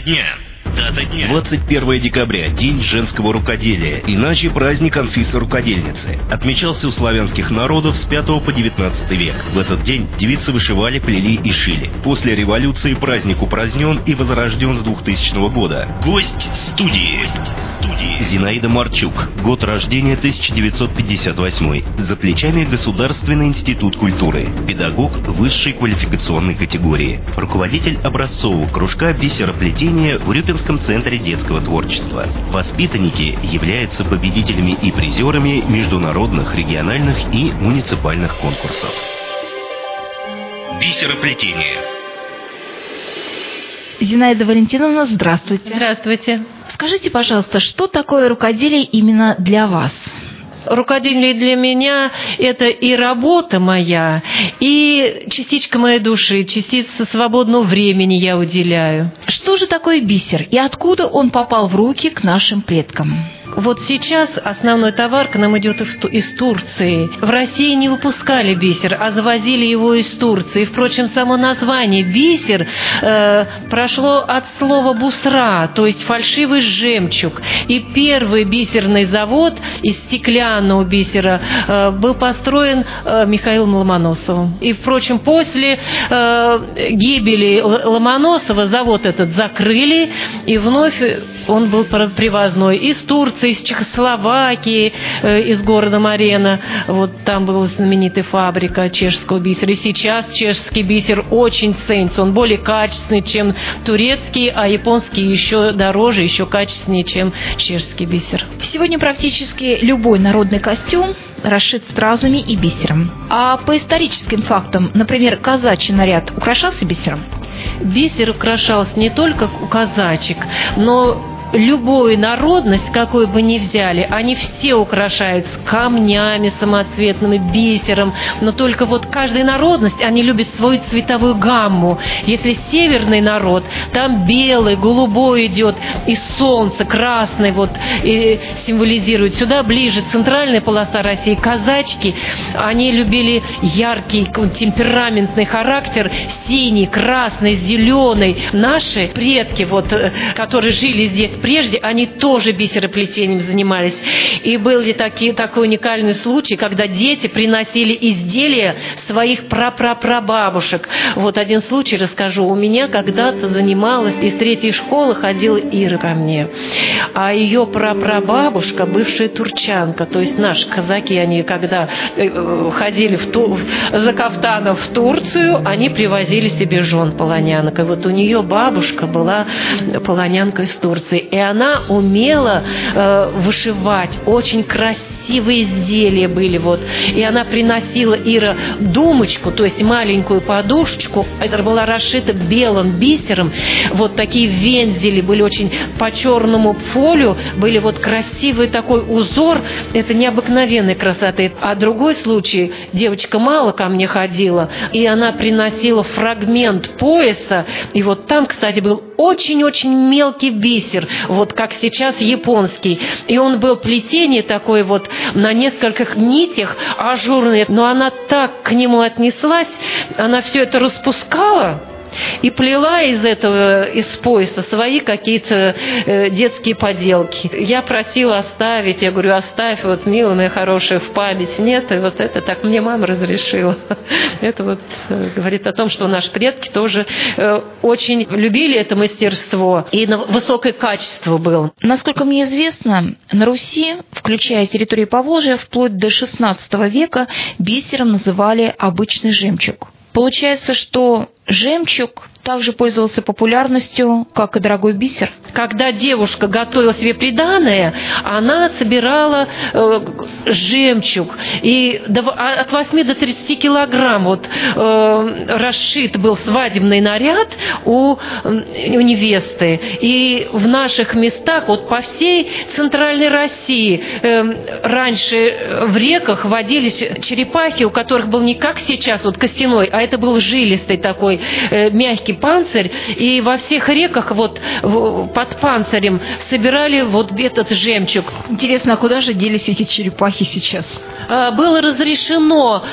дня. 21 декабря – День женского рукоделия, иначе праздник Анфисы-рукодельницы. Отмечался у славянских народов с 5 по 19 век. В этот день девицы вышивали, плели и шили. После революции праздник упразднен и возрожден с 2000 года. Гость студии. Зинаида Марчук. Год рождения 1958. За плечами Государственный институт культуры. Педагог высшей квалификационной категории. Руководитель образцового кружка бисероплетения в Урюпинском центре детского творчества. Воспитанники являются победителями и призерами международных, региональных и муниципальных конкурсов. Бисероплетение. Зинаида Валентиновна, здравствуйте. Здравствуйте. Скажите, пожалуйста, что такое рукоделие именно для вас? Рукоделие для меня – это и работа моя, и частичка моей души, частица свободного времени я уделяю. Что же такое бисер и откуда он попал в руки к нашим предкам? Вот сейчас основной товар к нам идет из Турции. В России не выпускали бисер, а завозили его из Турции. Впрочем, само название бисер прошло от слова бусра, то есть фальшивый жемчуг. И первый бисерный завод из стеклянного бисера был построен Михаилом Ломоносовым. И, впрочем, после гибели Ломоносова завод этот закрыли, и вновь он был привозной из Турции, из Чехословакии, из города Марена. Вот там была знаменитая фабрика чешского бисера. И сейчас чешский бисер очень ценится. Он более качественный, чем турецкий, а японский еще дороже, еще качественнее, чем чешский бисер. Сегодня практически любой народный костюм расшит стразами и бисером. А по историческим фактам, например, казачий наряд украшался бисером? Бисер украшался не только у казачек, но любую народность, какую бы ни взяли, они все украшаются камнями самоцветными, бисером, но только вот каждая народность, они любят свою цветовую гамму. Если северный народ, там белый, голубой идет, и солнце, красный вот и символизирует. Сюда ближе центральная полоса России, казачки, они любили яркий, темпераментный характер, синий, красный, зеленый. Наши предки, вот, которые жили здесь прежде, они тоже бисероплетением занимались. И был ли такой уникальный случай, когда дети приносили изделия своих прапрапрабабушек. Вот один случай расскажу. У меня когда-то занималась, из 3-й школы ходила Ира ко мне. А ее прапрабабушка, бывшая турчанка, то есть наши казаки, они когда ходили за кафтаном в Турцию, они привозили себе жен полонянок. И вот у нее бабушка была полонянка из Турции. И она умела вышивать, очень красивые изделия были. Вот. И она приносила, Ира, думочку, то есть маленькую подушечку, это была расшита белым бисером, вот такие вензели были очень по черному фолию, были вот красивый такой узор, это необыкновенной красоты. А другой случай, девочка мало ко мне ходила, и она приносила фрагмент пояса, и вот там, кстати, был очень-очень мелкий бисер, вот как сейчас японский. И он был плетение такое вот на нескольких нитях ажурное, но она так к нему отнеслась, она все это распускала и плела из пояса свои какие-то детские поделки. Я просила оставить, я говорю, оставь, вот, милая моя хорошая, в память. Нет, и вот это так мне мама разрешила. Это вот говорит о том, что наши предки тоже очень любили это мастерство, и высокое качество было. Насколько мне известно, на Руси, включая территорию Поволжья, вплоть до XVI века бисером называли обычный жемчуг. Получается, что жемчуг также пользовался популярностью, как и дорогой бисер. Когда девушка готовила себе приданое, она собирала жемчуг. И от 8 до 30 килограмм вот, расшит был свадебный наряд у невесты. И в наших местах, вот по всей центральной России, раньше в реках водились черепахи, у которых был не как сейчас вот костяной, а это был жилистый такой мягкий панцирь, и во всех реках вот под панцирем собирали вот вот этот жемчуг. Интересно, а куда же делись эти черепахи сейчас? Было разрешено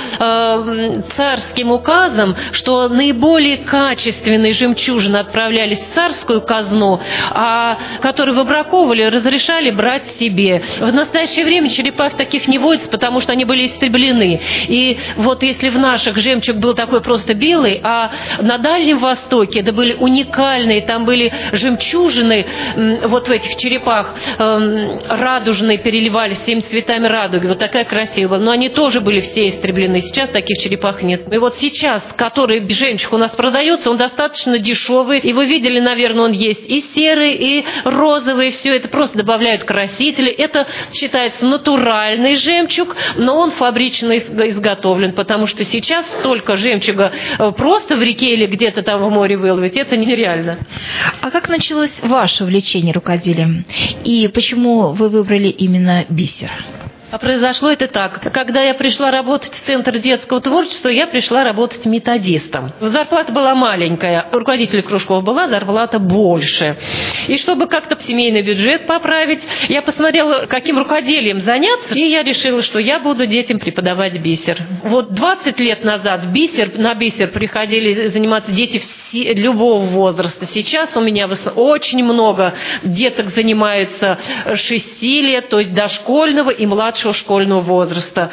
царским указом, что наиболее качественные жемчужины отправлялись в царскую казну, а которые выбраковывали, разрешали брать себе. В настоящее время черепах таких не водится, потому что они были истреблены. И вот если в наших жемчуг был такой просто белый, а на Дальнем Востоке это были уникальные, там были жемчужины, вот в этих черепах радужные, переливались всеми цветами радуги, вот такая красивая. Но они тоже были все истреблены. Сейчас таких черепах нет. И вот сейчас, который жемчуг у нас продается, он достаточно дешевый. И вы видели, наверное, он есть и серый, и розовый. Все это просто добавляют красители. Это считается натуральный жемчуг, но он фабрично изготовлен, потому что сейчас столько жемчуга просто в реке или где-то там в море выловить, это нереально. А как началось ваше увлечение рукоделием? И почему вы выбрали именно бисер? А произошло это так. Когда я пришла работать в Центр детского творчества, я пришла работать методистом. Зарплата была маленькая, у руководителя кружков была зарплата больше. И чтобы как-то семейный бюджет поправить, я посмотрела, каким рукоделием заняться, и я решила, что я буду детям преподавать бисер. Вот 20 лет назад на бисер приходили заниматься дети любого возраста. Сейчас у меня очень много деток занимаются 6 лет, то есть дошкольного и младшего школьного возраста.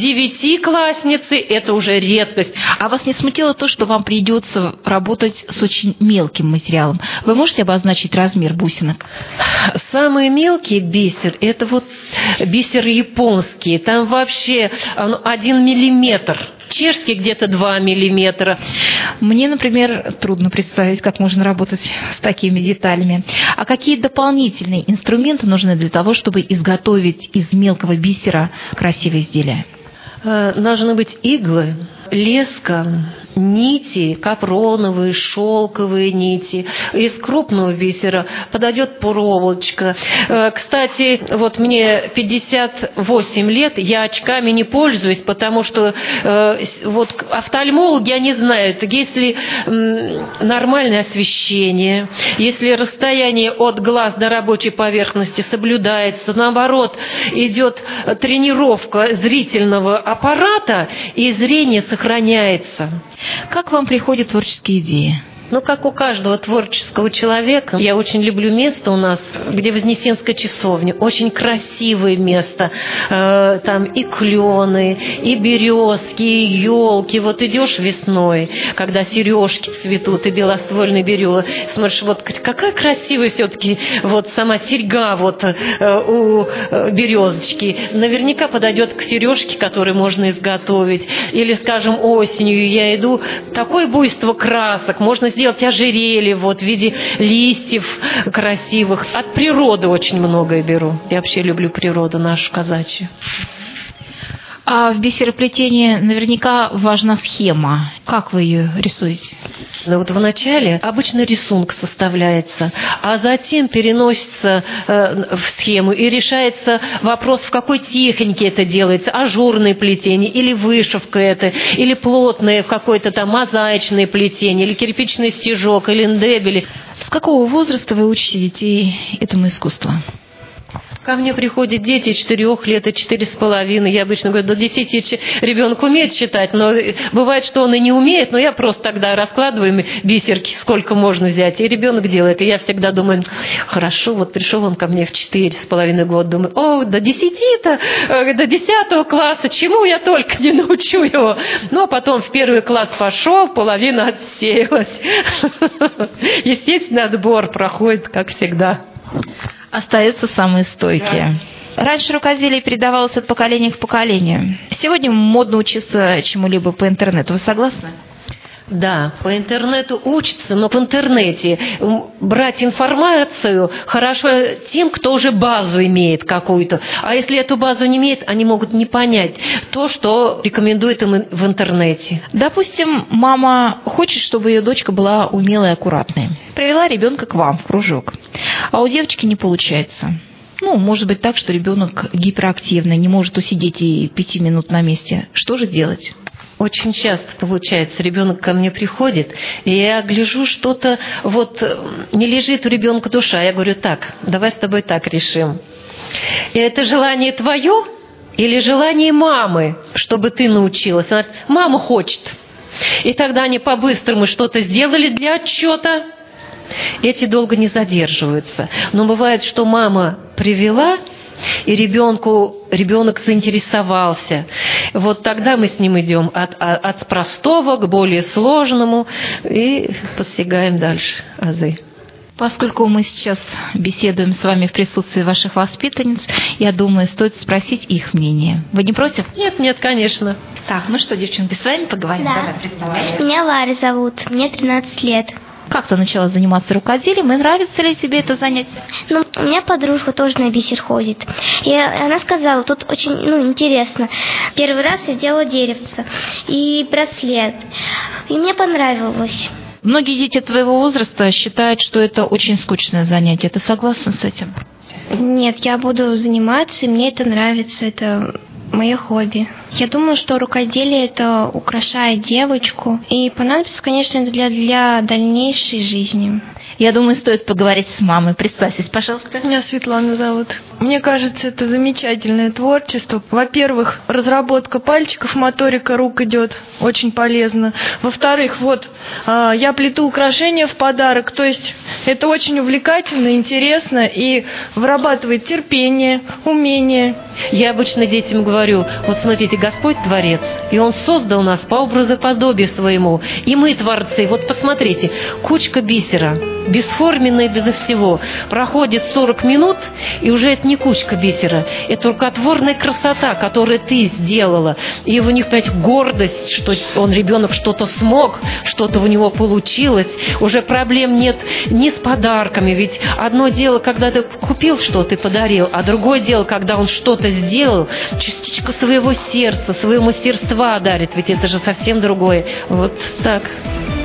9-классницы – это уже редкость. А вас не смутило то, что вам придется работать с очень мелким материалом? Вы можете обозначить размер бусинок? Самый мелкий бисер – это вот бисеры японские. Там вообще 1 миллиметр. Чешский где-то 2 миллиметра. Мне, например, трудно представить, как можно работать с такими деталями. А какие дополнительные инструменты нужны для того, чтобы изготовить из мелкого бисера красивые изделия? Должны быть иглы, леска, нити, капроновые, шелковые нити. Из крупного бисера подойдет проволочка. Кстати, вот мне 58 лет, я очками не пользуюсь, потому что вот офтальмологи, они знают, если нормальное освещение, если расстояние от глаз до рабочей поверхности соблюдается, наоборот, идет тренировка зрительного аппарата, и зрение сохраняется. Как вам приходят творческие идеи? Ну, как у каждого творческого человека, я очень люблю место у нас, где Вознесенская часовня. Очень красивое место. Там и клены, и березки, и елки. Вот идешь весной, когда сережки цветут, и белоствольные березы. Смотришь, вот какая красивая все-таки вот сама серьга вот у березочки. Наверняка подойдет к сережке, которую можно изготовить. Или, скажем, осенью я иду, такое буйство красок, можно сделать ожерелье вот, в виде листьев красивых. От природы очень многое беру. Я вообще люблю природу нашу казачью. А в бисероплетении наверняка важна схема. Как вы ее рисуете? Ну вот вначале обычно рисунок составляется, а затем переносится в схему и решается вопрос, в какой технике это делается, ажурное плетение или вышивка это, или плотное, в какое-то там мозаичное плетение, или кирпичный стежок, или ндебели. С какого возраста вы учите детей этому искусству? Ко мне приходят дети 4 лет и 4,5. Я обычно говорю, до 10 ребенок умеет читать, но бывает, что он и не умеет, но я просто тогда раскладываю бисерки, сколько можно взять, и ребенок делает. И я всегда думаю, хорошо, вот пришел он ко мне в 4,5 года, думаю, до 10 класса, чему я только не научу его. Ну, а потом в 1 класс пошел, половина отсеялась. Естественно, отбор проходит, как всегда. Остаются самые стойкие. Да. Раньше рукоделие передавалось от поколения к поколению. Сегодня модно учиться чему-либо по интернету. Вы согласны? Да, по интернету учатся, но в интернете брать информацию хорошо тем, кто уже базу имеет какую-то. А если эту базу не имеет, они могут не понять то, что рекомендует им в интернете. Допустим, мама хочет, чтобы ее дочка была умелой и аккуратной. Привела ребенка к вам в кружок, а у девочки не получается. Ну, может быть так, что ребенок гиперактивный, не может усидеть и 5 минут на месте. Что же делать? Очень часто получается, ребенок ко мне приходит, и я гляжу, что-то вот не лежит у ребенка душа. Я говорю: так, давай с тобой так решим. И это желание твое или желание мамы, чтобы ты научилась? Она говорит: мама хочет. И тогда они по-быстрому что-то сделали для отчета. Эти долго не задерживаются. Но бывает, что мама привела, и ребенок заинтересовался. Вот тогда мы с ним идем от простого к более сложному и постигаем дальше азы. Поскольку мы сейчас беседуем с вами в присутствии ваших воспитанниц, я думаю, стоит спросить их мнение. Вы не против? Нет, конечно. Так, ну что, девчонки, с вами поговорим? Да. Давай, представляй. Меня Варя зовут, мне 13 лет. Как ты начала заниматься рукоделием, и нравится ли тебе это занятие? Ну, у меня подружка тоже на бисер ходит. И она сказала, тут очень интересно. Первый раз я делала деревце и браслет. И мне понравилось. Многие дети твоего возраста считают, что это очень скучное занятие. Ты согласна с этим? Нет, я буду заниматься, и мне это нравится, это мое хобби. Я думаю, что рукоделие это украшает девочку, и понадобится, конечно, для дальнейшей жизни. Я думаю, стоит поговорить с мамой. Представьтесь, пожалуйста. Меня Светлана зовут. Мне кажется, это замечательное творчество. Во-первых, разработка пальчиков, моторика рук идет очень полезно. Во-вторых, я плету украшения в подарок. То есть это очень увлекательно, интересно и вырабатывает терпение, умение. Я обычно детям говорю: вот смотрите, Господь Творец, и Он создал нас по образу и подобию своему. И мы творцы. Вот посмотрите, кучка бисера, бесформенная безо всего. Проходит 40 минут, и уже это не кучка бисера. Это рукотворная красота, которую ты сделала. И у них опять гордость, что ребенок что-то смог, что-то у него получилось. Уже проблем нет ни с подарками. Ведь одно дело, когда ты купил что-то и подарил, а другое дело, когда он что-то сделал, частичку своего сердца, своего мастерства дарит. Ведь это же совсем другое. Вот так.